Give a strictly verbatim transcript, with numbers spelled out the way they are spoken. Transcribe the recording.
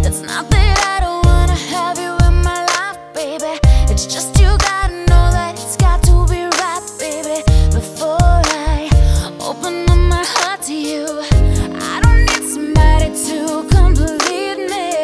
It's not that I don't wanna have you in my life, baby. It's just you got